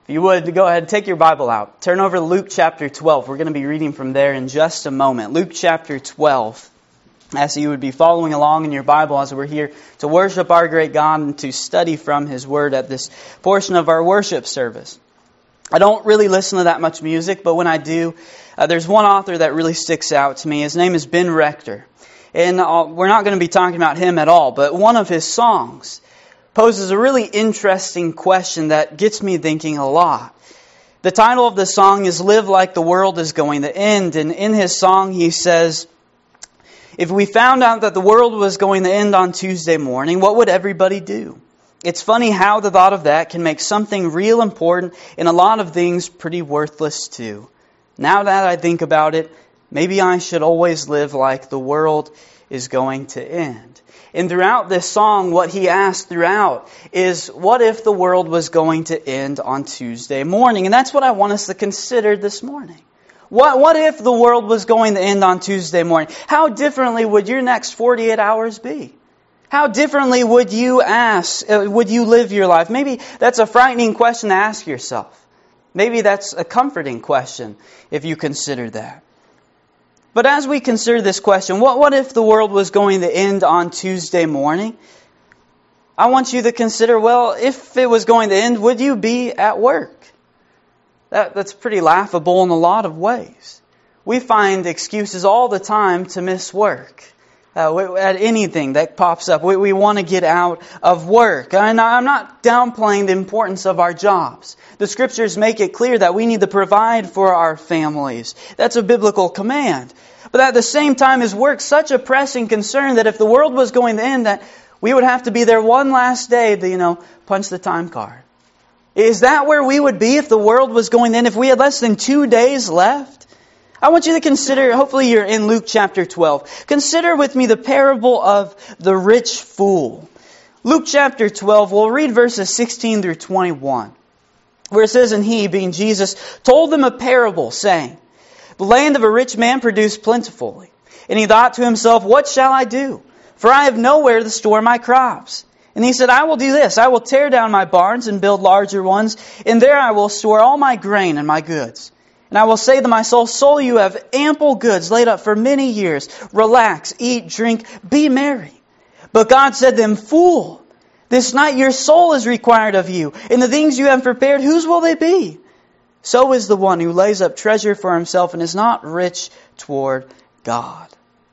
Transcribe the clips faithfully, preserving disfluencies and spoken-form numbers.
If you would, go ahead and take your Bible out. Turn over to Luke chapter twelve. We're going to be reading from there in just a moment. Luke chapter twelve. As you would be following along in your Bible as we're here to worship our great God and to study from His Word at this portion of our worship service. I don't really listen to that much music, but when I do, uh, there's one author that really sticks out to me. His name is Ben Rector. And uh, we're not going to be talking about him at all, but one of his songs poses a really interesting question that gets me thinking a lot. The title of the song is Live Like the World is Going to End. And in his song he says, if we found out that the world was going to end on Tuesday morning, what would everybody do? It's funny how the thought of that can make something real important and a lot of things pretty worthless too. Now that I think about it, maybe I should always live like the world is going to end. And throughout this song, what he asks throughout is, what if the world was going to end on Tuesday morning? And that's what I want us to consider this morning. What, what if the world was going to end on Tuesday morning? How differently would your next forty-eight hours be? How differently would you ask, uh, would you live your life? Maybe that's a frightening question to ask yourself. Maybe that's a comforting question if you consider that. But as we consider this question, what, what if the world was going to end on Tuesday morning? I want you to consider, well, if it was going to end, would you be at work? That, that's pretty laughable in a lot of ways. We find excuses all the time to miss work. Uh, at anything that pops up, we, we want to get out of work. And I'm not downplaying the importance of our jobs. The Scriptures make it clear that we need to provide for our families. That's a biblical command. But at the same time, is work such a pressing concern that if the world was going to end, that we would have to be there one last day to, you know, punch the time card? Is that where we would be if the world was going to end, if we had less than two days left? I want you to consider, hopefully you're in Luke chapter twelve. Consider with me the parable of the rich fool. Luke chapter twelve, we'll read verses sixteen through twenty-one. Where it says, and he, being Jesus, told them a parable, saying, the land of a rich man produced plentifully. And he thought to himself, what shall I do? For I have nowhere to store my crops. And he said, I will do this. I will tear down my barns and build larger ones, and there I will store all my grain and my goods. And I will say to my soul, soul, you have ample goods laid up for many years. Relax, eat, drink, be merry. But God said to him, fool, this night your soul is required of you. And the things you have prepared, whose will they be? So is the one who lays up treasure for himself and is not rich toward God.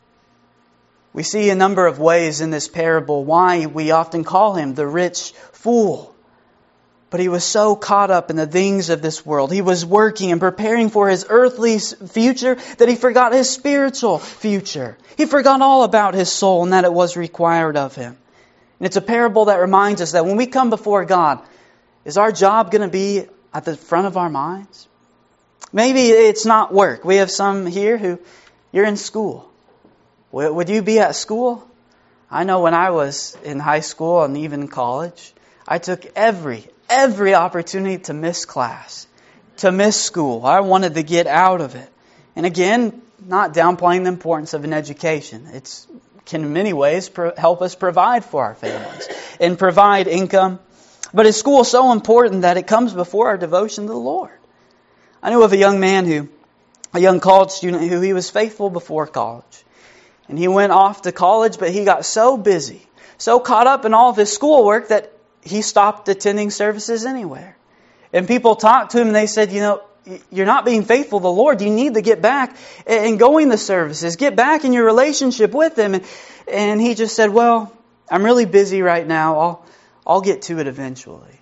We see a number of ways in this parable why we often call him the rich fool. But he was so caught up in the things of this world. He was working and preparing for his earthly future that he forgot his spiritual future. He forgot all about his soul and that it was required of him. And it's a parable that reminds us that when we come before God, is our job going to be at the front of our minds? Maybe it's not work. We have some here who, you're in school. Would you be at school? I know when I was in high school and even college, I took every Every opportunity to miss class, to miss school. I wanted to get out of it. And again, not downplaying the importance of an education. It can in many ways pro- help us provide for our families and provide income. But is school so important that it comes before our devotion to the Lord? I knew of a young man who, a young college student who he was faithful before college. And he went off to college, but he got so busy, so caught up in all of his schoolwork that he stopped attending services anywhere. And people talked to him and they said, you know, you're not being faithful to the Lord. You need to get back and going to services. Get back in your relationship with Him. And, and he just said, well, I'm really busy right now. I'll, I'll get to it eventually.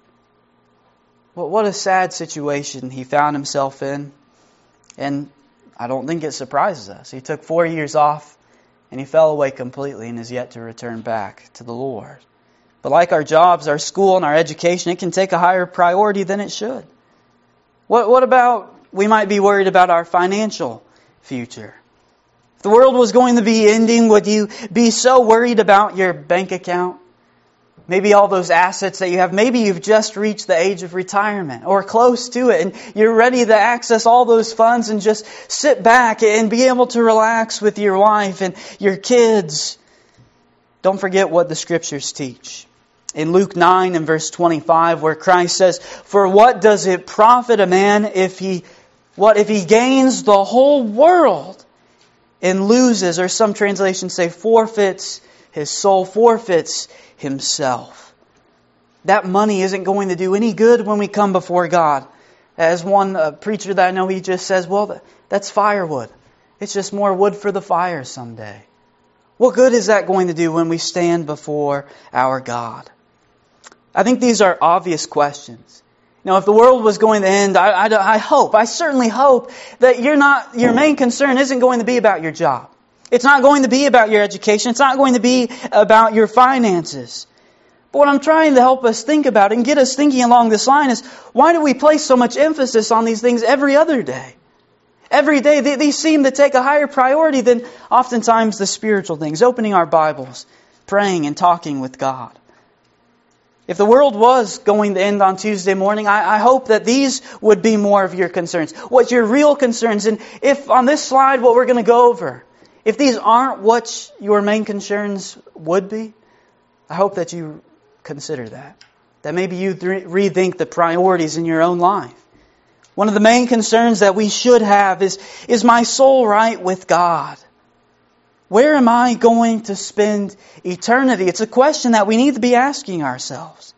Well, what a sad situation he found himself in. And I don't think it surprises us. He took four years off and he fell away completely and is yet to return back to the Lord. But like our jobs, our school, and our education, it can take a higher priority than it should. What, what about, we might be worried about our financial future. If the world was going to be ending, would you be so worried about your bank account? Maybe all those assets that you have. Maybe you've just reached the age of retirement or close to it, and you're ready to access all those funds and just sit back and be able to relax with your wife and your kids. Don't forget what the Scriptures teach. in Luke nine and verse twenty-five, where Christ says, "For what does it profit a man if he what if he gains the whole world and loses," or some translations say forfeits his soul, forfeits himself? That money isn't going to do any good when we come before God. As one uh, preacher that I know, he just says, well, that's firewood. It's just more wood for the fire someday. What good is that going to do when we stand before our God? I think these are obvious questions. Now, if the world was going to end, I, I, I hope, I certainly hope that you're not, your main concern isn't going to be about your job. It's not going to be about your education. It's not going to be about your finances. But what I'm trying to help us think about and get us thinking along this line is, why do we place so much emphasis on these things every other day? Every day, they, these seem to take a higher priority than oftentimes the spiritual things, opening our Bibles, praying and talking with God. If the world was going to end on Tuesday morning, I, I hope that these would be more of your concerns. What's your real concerns? And if on this slide, what we're going to go over, if these aren't what your main concerns would be, I hope that you consider that. That maybe you th- rethink the priorities in your own life. One of the main concerns that we should have is, is my soul right with God? Where am I going to spend eternity? It's a question that we need to be asking ourselves.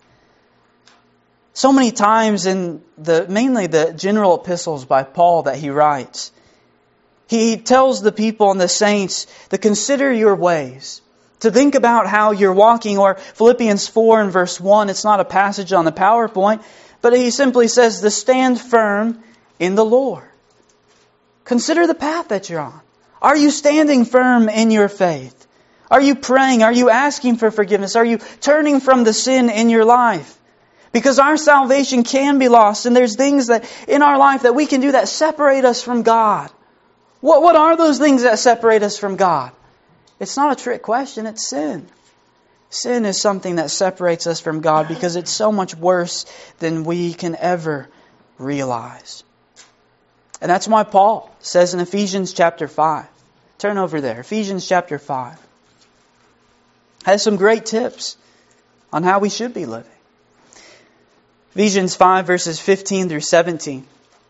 So many times in the mainly the general epistles by Paul that he writes, he tells the people and the saints to consider your ways, to think about how you're walking. Or Philippians four and verse one, it's not a passage on the PowerPoint, but he simply says to stand firm in the Lord. Consider the path that you're on. Are you standing firm in your faith? Are you praying? Are you asking for forgiveness? Are you turning from the sin in your life? Because our salvation can be lost, and there's things that in our life that we can do that separate us from God. What, what are those things that separate us from God? It's not a trick question, it's sin. Sin is something that separates us from God because it's so much worse than we can ever realize. And that's why Paul says in Ephesians chapter five. Turn over there. Ephesians chapter five. Has some great tips on how we should be living. Ephesians five verses fifteen through seventeen.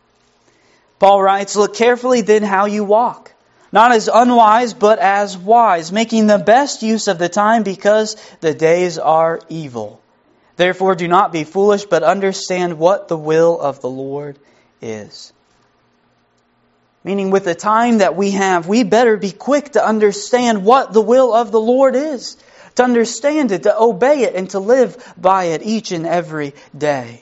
Paul writes, "Look carefully then how you walk. Not as unwise, but as wise, making the best use of the time because the days are evil. Therefore do not be foolish, but understand what the will of the Lord is." Meaning with the time that we have, we better be quick to understand what the will of the Lord is. To understand it, to obey it, and to live by it each and every day.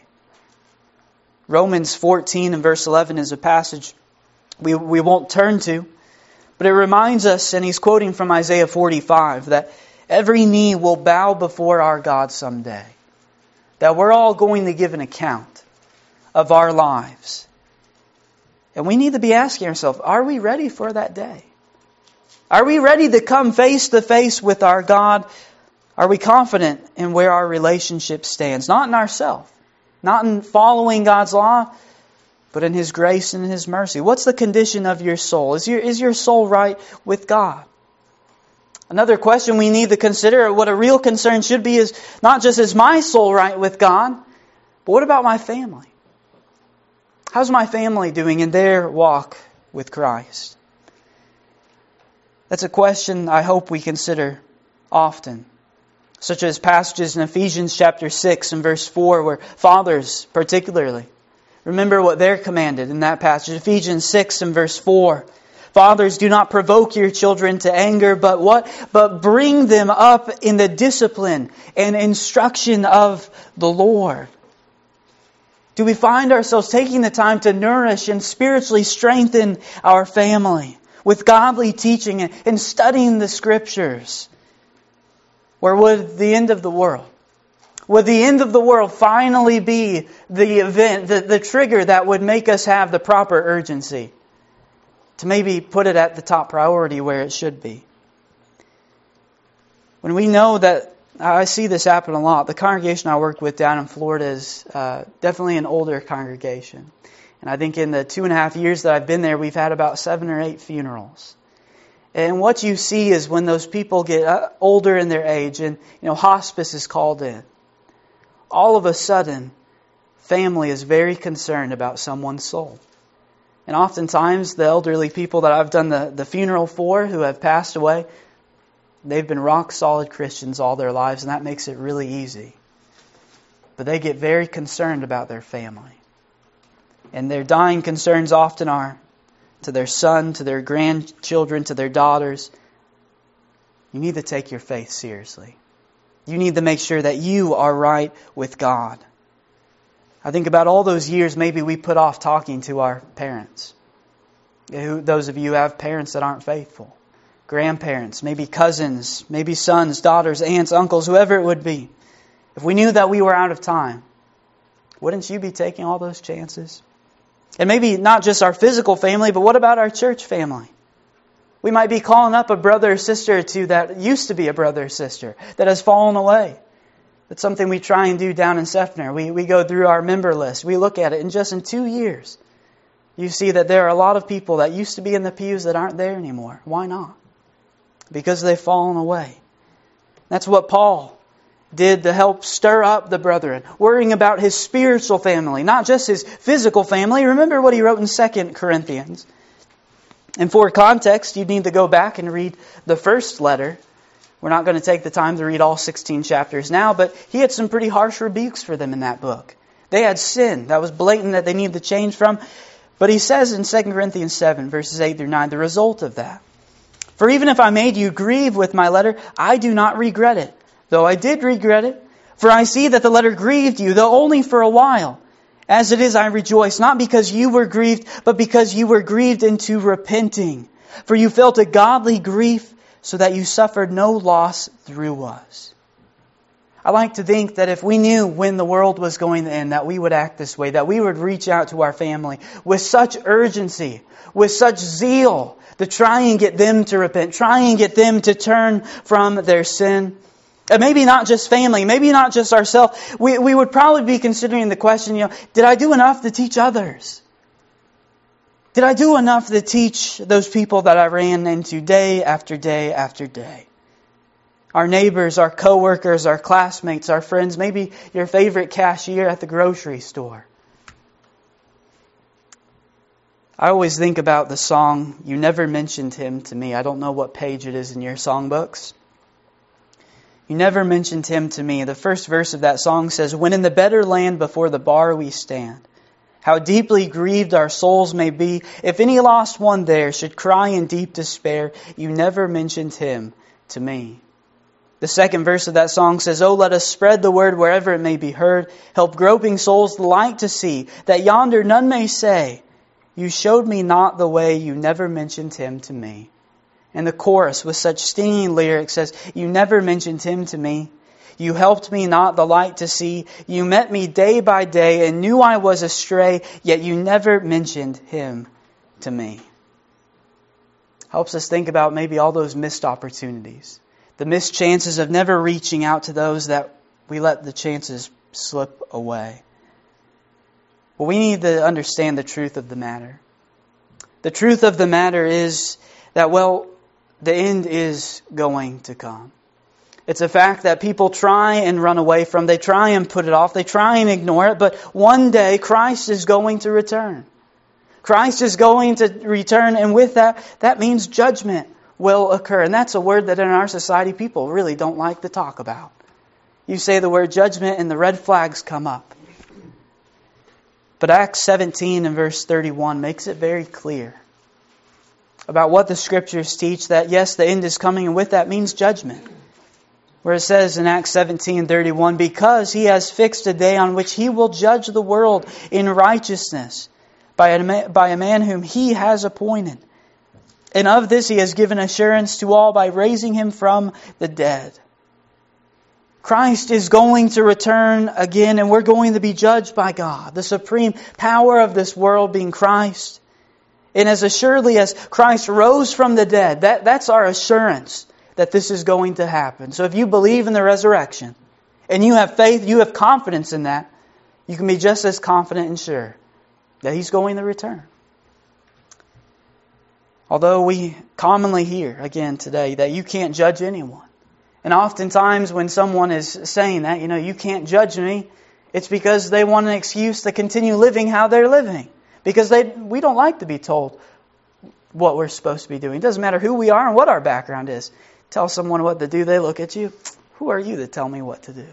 Romans fourteen and verse eleven is a passage we, we won't turn to. But it reminds us, and he's quoting from Isaiah forty-five, that every knee will bow before our God someday. That we're all going to give an account of our lives. And we need to be asking ourselves, are we ready for that day? Are we ready to come face to face with our God? Are we confident in where our relationship stands? Not in ourselves, not in following God's law, but in His grace and in His mercy. What's the condition of your soul? Is your, is your soul right with God? Another question we need to consider, what a real concern should be, is not just is my soul right with God, but what about my family? How's my family doing in their walk with Christ? That's a question I hope we consider often. Such as passages in Ephesians chapter six and verse four, where fathers particularly, remember what they're commanded in that passage. Ephesians six and verse four. Fathers, do not provoke your children to anger, but what? But bring them up in the discipline and instruction of the Lord. Do we find ourselves taking the time to nourish and spiritually strengthen our family with godly teaching and studying the Scriptures? Or would the end of the world, would the end of the world finally be the event, the, the trigger that would make us have the proper urgency to maybe put it at the top priority where it should be? When we know that, I see this happen a lot. The congregation I worked with down in Florida is uh, definitely an older congregation. And I think in the two and a half years that I've been there, we've had about seven or eight funerals. And what you see is when those people get older in their age and, you know, hospice is called in. all of a sudden, family is very concerned about someone's soul. And oftentimes, the elderly people that I've done the, the funeral for who have passed away, they've been rock solid Christians all their lives, and that makes it really easy. But they get very concerned about their family. And their dying concerns often are to their son, to their grandchildren, to their daughters. You need to take your faith seriously. You need to make sure that you are right with God. I think about all those years maybe we put off talking to our parents. Those of you who have parents that aren't faithful. Grandparents, maybe cousins, maybe sons, daughters, aunts, uncles, whoever it would be. If we knew that we were out of time, wouldn't you be taking all those chances? And maybe not just our physical family, but what about our church family? We might be calling up a brother or sister or two that used to be a brother or sister that has fallen away. That's something we try and do down in Sefner. We, we go through our member list. We look at it, and just in two years, you see that there are a lot of people that used to be in the pews that aren't there anymore. Why not? Because they've fallen away. That's what Paul did to help stir up the brethren, worrying about his spiritual family, not just his physical family. Remember what he wrote in Second Corinthians. And for context, you need to go back and read the first letter. We're not going to take the time to read all sixteen chapters now, but he had some pretty harsh rebukes for them in that book. They had sin that was blatant that they needed to change from. But he says in Second Corinthians seven, verses eight through nine, the result of that. For even if I made you grieve with my letter, I do not regret it, though I did regret it. For I see that the letter grieved you, though only for a while. As it is, I rejoice, not because you were grieved, but because you were grieved into repenting. For you felt a godly grief, so that you suffered no loss through us. I like to think that if we knew when the world was going to end, that we would act this way, that we would reach out to our family with such urgency, with such zeal, to try and get them to repent, try and get them to turn from their sin. And maybe not just family, maybe not just ourselves. We, we would probably be considering the question, you know, did I do enough to teach others? Did I do enough to teach those people that I ran into day after day after day? Our neighbors, our coworkers, our classmates, our friends, maybe your favorite cashier at the grocery store. I always think about the song, You Never Mentioned Him to Me. I don't know what page it is in your songbooks. You never mentioned him to me. The first verse of that song says, when in the better land before the bar we stand, how deeply grieved our souls may be, if any lost one there should cry in deep despair, you never mentioned him to me. The second verse of that song says, oh, let us spread the word wherever it may be heard, help groping souls the light to see, that yonder none may say, you showed me not the way, you never mentioned him to me. And the chorus with such stinging lyrics says, you never mentioned him to me. You helped me not the light to see. You met me day by day and knew I was astray, yet you never mentioned him to me. Helps us think about maybe all those missed opportunities. The missed chances of never reaching out to those that we let the chances slip away. Well, we need to understand the truth of the matter. The truth of the matter is that, well, the end is going to come. It's a fact that people try and run away from. They try and put it off. They try and ignore it. But one day, Christ is going to return. Christ is going to return. And with that, that means judgment will occur. And that's a word that in our society, people really don't like to talk about. You say the word judgment and the red flags come up. But Acts seventeen and verse thirty-one makes it very clear about what the Scriptures teach, that yes, the end is coming, and with that means judgment. Where it says in Acts seventeen thirty-one, because He has fixed a day on which He will judge the world in righteousness by a, by a man whom He has appointed. And of this He has given assurance to all by raising Him from the dead. Christ is going to return again, and we're going to be judged by God. The supreme power of this world being Christ. And as assuredly as Christ rose from the dead, that, that's our assurance that this is going to happen. So if you believe in the resurrection, and you have faith, you have confidence in that, you can be just as confident and sure that He's going to return. Although we commonly hear, again today, that you can't judge anyone. And oftentimes when someone is saying that, you know, you can't judge me, it's because they want an excuse to continue living how they're living. Because they we don't like to be told what we're supposed to be doing. It doesn't matter who we are and what our background is. Tell someone what to do, they look at you. Who are you to tell me what to do?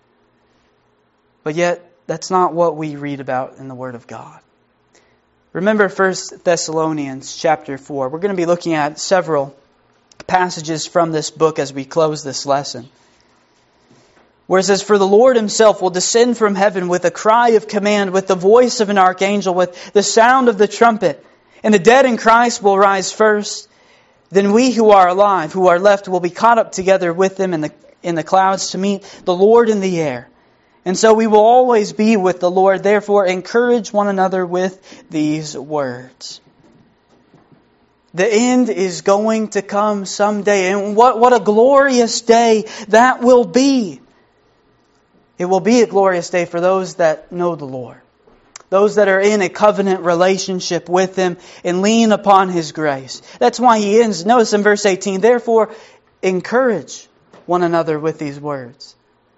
But yet, that's not what we read about in the Word of God. Remember First Thessalonians chapter four. We're going to be looking at several passages from this book as we close this lesson. Where it says, "For the Lord Himself will descend from heaven with a cry of command, with the voice of an archangel, with the sound of the trumpet. And the dead in Christ will rise first. Then we who are alive, who are left, will be caught up together with them in the in the clouds to meet the Lord in the air. And so we will always be with the Lord. Therefore, encourage one another with these words." The end is going to come someday. And what, what a glorious day that will be. It will be a glorious day for those that know the Lord. Those that are in a covenant relationship with Him and lean upon His grace. That's why He ends. Notice in verse eighteen, "Therefore, encourage one another with these words."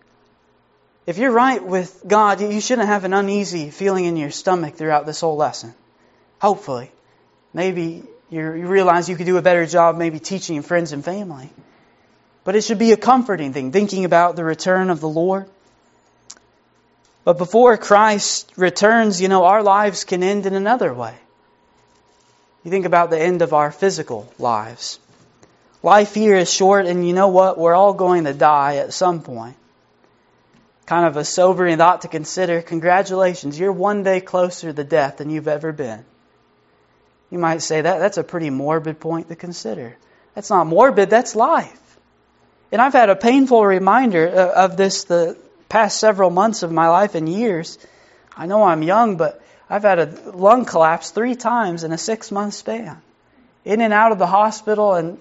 If you're right with God, you shouldn't have an uneasy feeling in your stomach throughout this whole lesson. Hopefully. Maybe you realize you could do a better job maybe teaching friends and family. But it should be a comforting thing, thinking about the return of the Lord. But before Christ returns, you know, our lives can end in another way. You think about the end of our physical lives. Life here is short, and you know what? We're all going to die at some point. Kind of a sobering thought to consider. Congratulations, you're one day closer to death than you've ever been. You might say that that's a pretty morbid point to consider. That's not morbid, that's life. And I've had a painful reminder of this the past several months of my life and years. I know I'm young, but I've had a lung collapse three times in a six-month span. In and out of the hospital, and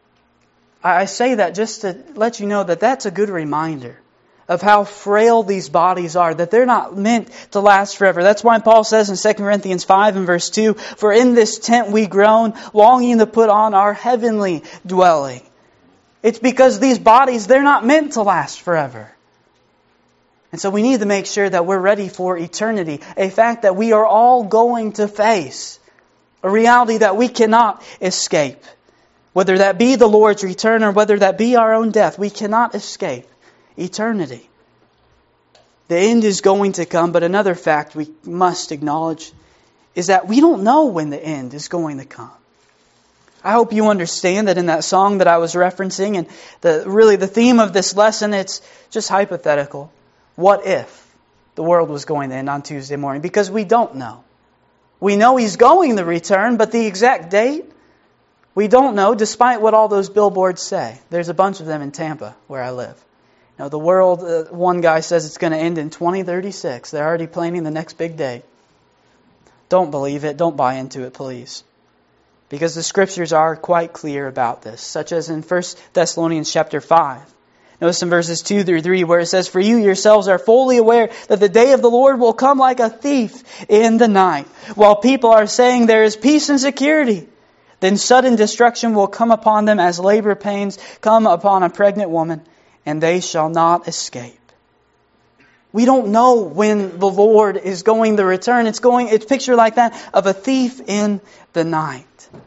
I say that just to let you know that that's a good reminder of how frail these bodies are, that they're not meant to last forever. That's why Paul says in Second Corinthians five and verse two, "For in this tent we groan, longing to put on our heavenly dwelling." It's because these bodies, they're not meant to last forever. And so we need to make sure that we're ready for eternity, a fact that we are all going to face, a reality that we cannot escape. Whether that be the Lord's return or whether that be our own death, we cannot escape eternity. The end is going to come, but another fact we must acknowledge is that we don't know when the end is going to come. I hope you understand that in that song that I was referencing, and the really the theme of this lesson, it's just hypothetical. What if the world was going to end on Tuesday morning? Because we don't know. We know He's going to return, but the exact date, we don't know, despite what all those billboards say. There's a bunch of them in Tampa, where I live. Now, the world, uh, one guy says it's going to end in twenty thirty-six. They're already planning the next big date. Don't believe it. Don't buy into it, please. Because the Scriptures are quite clear about this, such as in First Thessalonians chapter five. Notice in verses two through three where it says, "For you yourselves are fully aware that the day of the Lord will come like a thief in the night. While people are saying there is peace and security, then sudden destruction will come upon them as labor pains come upon a pregnant woman, and they shall not escape." We don't know when the Lord is going to return. It's going, it's a picture like that of a thief in the night.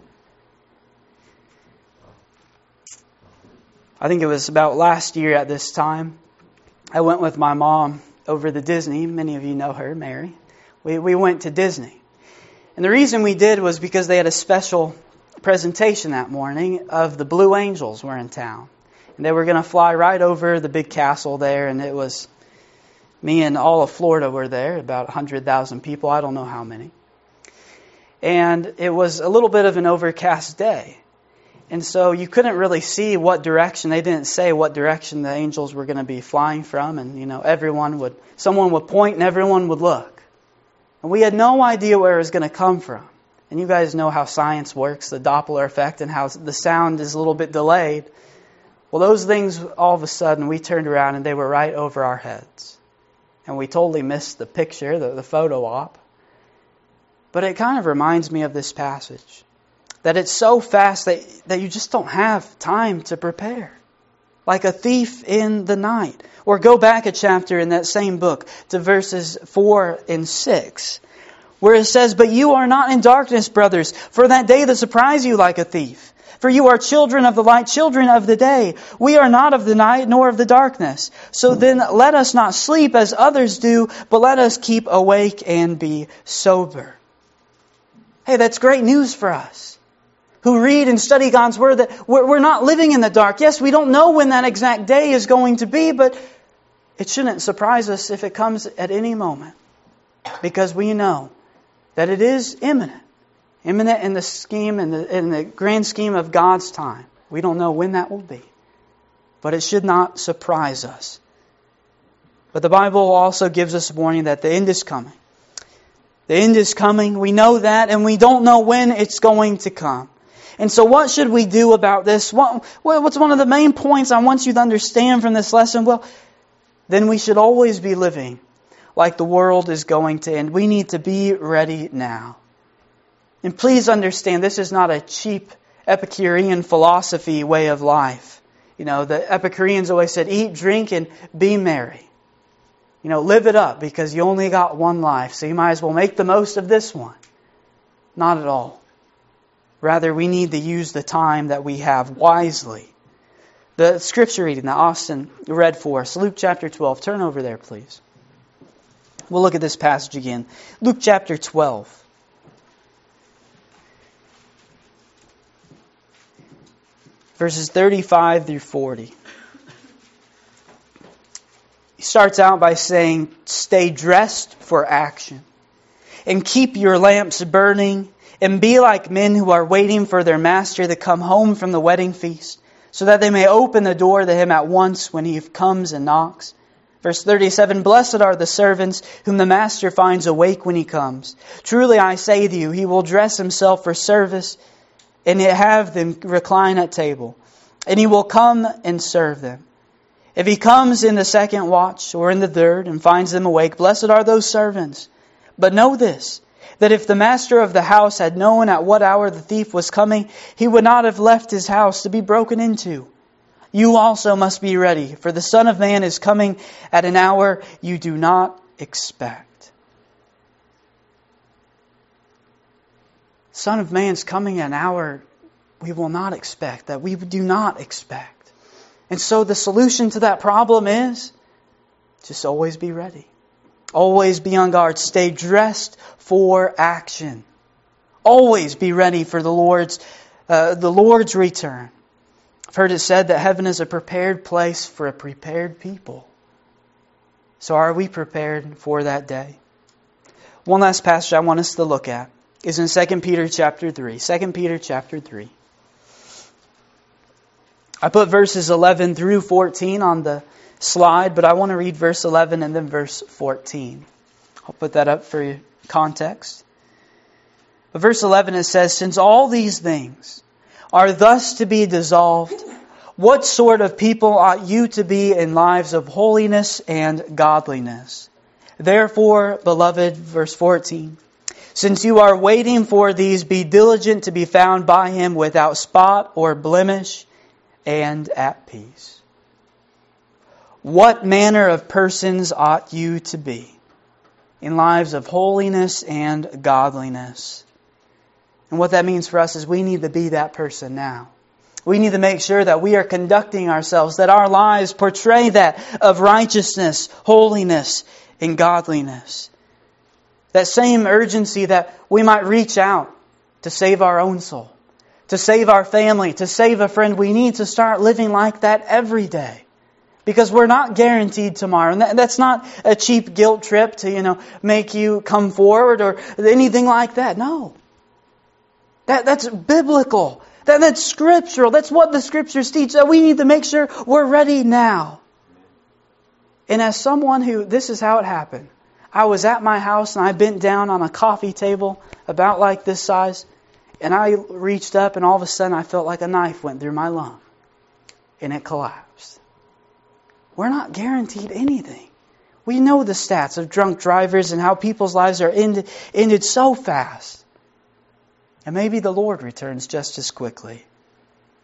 I think it was about last year at this time, I went with my mom over to Disney. Many of you know her, Mary. We, we went to Disney. And the reason we did was because they had a special presentation that morning of the Blue Angels were in town. And they were going to fly right over the big castle there, and it was me and all of Florida were there, about one hundred thousand people, I don't know how many. And it was a little bit of an overcast day. And so you couldn't really see what direction, they didn't say what direction the angels were going to be flying from. And, you know, everyone would, someone would point and everyone would look. And we had no idea where it was going to come from. And you guys know how science works, the Doppler effect, and how the sound is a little bit delayed. Well, those things, all of a sudden, we turned around and they were right over our heads. And we totally missed the picture, the, the photo op. But it kind of reminds me of this passage. That it's so fast that, that you just don't have time to prepare. like a thief in the night. Or go back a chapter in that same book to verses four and six, where it says, "But you are not in darkness, brothers, for that day to surprise you like a thief. For you are children of the light, children of the day. We are not of the night, nor of the darkness. So then let us not sleep as others do, but let us keep awake and be sober." Hey, that's great news for us who read and study God's Word, that we're not living in the dark. Yes, we don't know when that exact day is going to be, but it shouldn't surprise us if it comes at any moment, because we know that it is imminent. Imminent in the scheme, in the, in the grand scheme of God's time. We don't know when that will be, but it should not surprise us. But the Bible also gives us a warning that the end is coming. The end is coming. We know that, and we don't know when it's going to come. And so what should we do about this? What, what's one of the main points I want you to understand from this lesson? Well, then we should always be living like the world is going to end. We need to be ready now. And please understand, this is not a cheap Epicurean philosophy way of life. You know, the Epicureans always said, eat, drink, and be merry. You know, live it up, because you only got one life, so you might as well make the most of this one. Not at all. Rather, we need to use the time that we have wisely. The scripture reading that Austin read for us, Luke chapter twelve. Turn over there, please. We'll look at this passage again. Luke chapter twelve. Verses thirty-five through forty. He starts out by saying, "Stay dressed for action, and keep your lamps burning, and be like men who are waiting for their master to come home from the wedding feast, so that they may open the door to him at once when he comes and knocks." Verse thirty-seven, "Blessed are the servants whom the master finds awake when he comes. Truly I say to you, he will dress himself for service, and have them recline at table, and he will come and serve them. If he comes in the second watch or in the third and finds them awake, blessed are those servants. But know this, that if the master of the house had known at what hour the thief was coming, he would not have left his house to be broken into. You also must be ready, for the Son of Man is coming at an hour you do not expect." Son of Man's coming at an hour we will not expect, that we do not expect. And so the solution to that problem is just always be ready. Always be on guard. Stay dressed for action. Always be ready for the Lord's uh, the Lord's return. I've heard it said that heaven is a prepared place for a prepared people. So are we prepared for that day? One last passage I want us to look at is in Second Peter chapter three. Second Peter chapter three. I put verses eleven through fourteen on the slide, but I want to read verse eleven and then verse fourteen. I'll put that up for you, context. But verse eleven, it says, "Since all these things are thus to be dissolved, what sort of people ought you to be in lives of holiness and godliness? Therefore, beloved," verse fourteen, "since you are waiting for these, be diligent to be found by Him without spot or blemish and at peace." What manner of persons ought you to be in lives of holiness and godliness? And what that means for us is we need to be that person now. We need to make sure that we are conducting ourselves, that our lives portray that of righteousness, holiness, and godliness. That same urgency that we might reach out to save our own soul, to save our family, to save a friend. We need to start living like that every day. Because we're not guaranteed tomorrow. And that, that's not a cheap guilt trip to, you know, make you come forward or anything like that. No. That, that's biblical. That, that's scriptural. That's what the scriptures teach. That we need to make sure we're ready now. And as someone who, this is how it happened. I was at my house and I bent down on a coffee table about like this size. And I reached up and all of a sudden I felt like a knife went through my lung. And it collapsed. We're not guaranteed anything. We know the stats of drunk drivers and how people's lives are ended, ended so fast. And maybe the Lord returns just as quickly.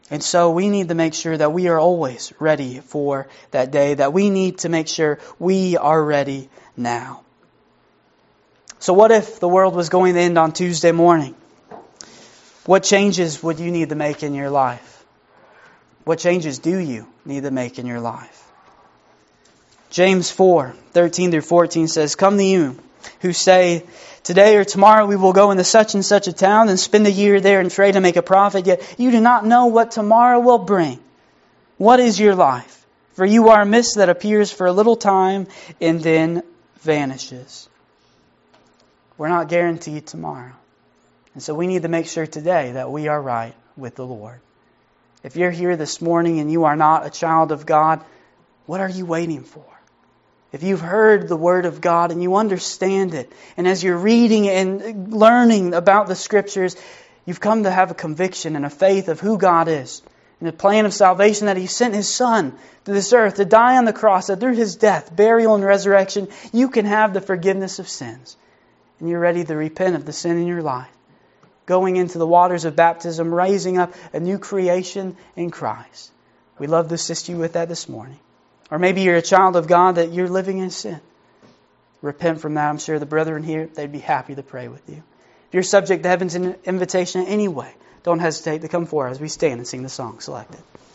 And so we need to make sure that we are always ready for that day, that we need to make sure we are ready now. So what if the world was going to end on Tuesday morning? What changes would you need to make in your life? What changes do you need to make in your life? James four, thirteen through fourteen says, "Come to you who say, today or tomorrow we will go into such and such a town and spend a year there and trade and make a profit, yet you do not know what tomorrow will bring. What is your life? For you are a mist that appears for a little time and then vanishes." We're not guaranteed tomorrow. And so we need to make sure today that we are right with the Lord. If you're here this morning and you are not a child of God, what are you waiting for? If you've heard the Word of God and you understand it, and as you're reading and learning about the Scriptures, you've come to have a conviction and a faith of who God is, and the plan of salvation that He sent His Son to this earth to die on the cross, that through His death, burial, and resurrection, you can have the forgiveness of sins. And you're ready to repent of the sin in your life, going into the waters of baptism, raising up a new creation in Christ. We'd love to assist you with that this morning. Or maybe you're a child of God that you're living in sin. Repent from that. I'm sure the brethren here, they'd be happy to pray with you. If you're subject to heaven's invitation in any way, don't hesitate to come forward as we stand and sing the song selected.